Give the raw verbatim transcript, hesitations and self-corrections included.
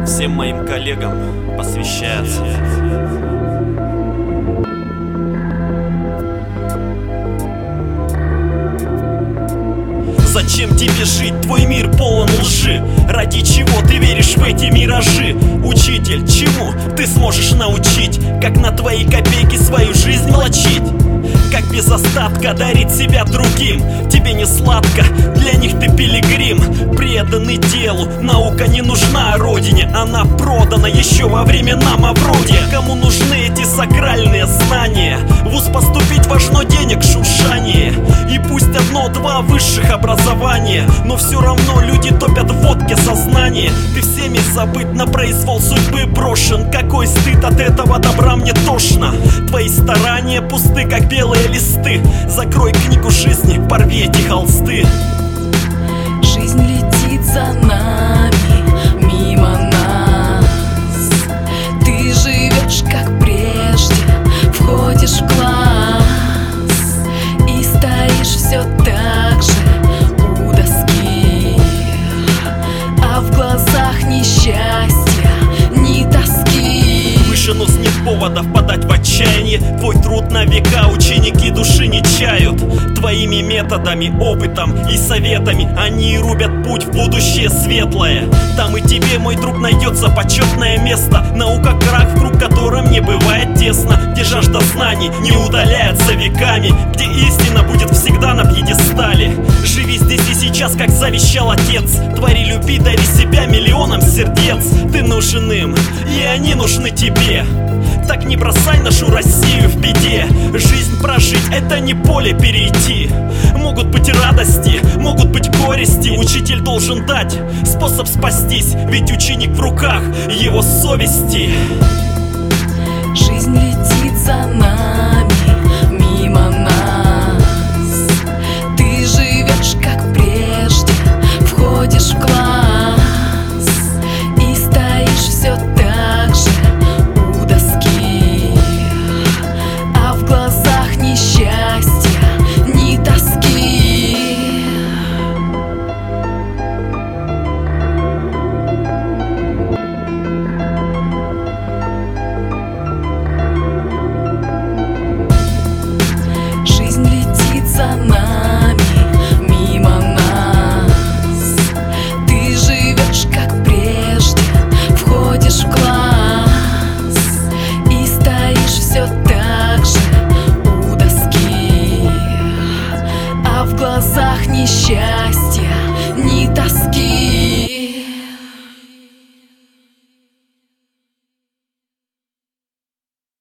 Всем моим коллегам посвящается. Зачем тебе жить? Твой мир полон лжи. Ради чего ты веришь в эти миражи? Учитель, чему ты сможешь научить? Как на твои копейки свою жизнь влачить? Как без остатка дарить себя другим? Тебе не сладко, для них ты пилигрим. Преданный делу, наука не нужна родине. Она продана еще во времена Мавроди. Кому нужны эти сакральные знания? В вуз поступить важно денег шуршание. И пусть одно-два высших образования, но все равно люди топят в водке сознание. Ты всеми забыт, на произвол судьбы брошен. Какой стыд, от этого добра мне тошно. Твои старания пусты, как белые листы. Закрой книгу жизни, порви эти холсты. Жизнь летит за нами, мимо нас. Ты живешь как прежде, входишь в класс и стоишь все так же у доски. А в глазах ни счастья, ни тоски. Выше нос нет повода впадать в отчаяние. Твой труд на века ученики души не чают. Твоими методами, опытом и советами они рубят путь в будущее светлое. Там и тебе, мой друг, найдется почетное место. Наука крах, в круг которым не бывает тесно. Где жажда знаний не удаляется веками. Где истина будет всегда на пьедестале. Живи здесь и сейчас, как завещал отец. Твори, люби, дари себя миллионам сердец. Ты нужен им, и они нужны тебе. Так не бросай нашу Россию в беде. Жизнь прожить — это не поле перейти. Могут быть радости, могут быть горести. Учитель должен дать способ спастись, ведь ученик в руках его совести. Жизнь летит за нами.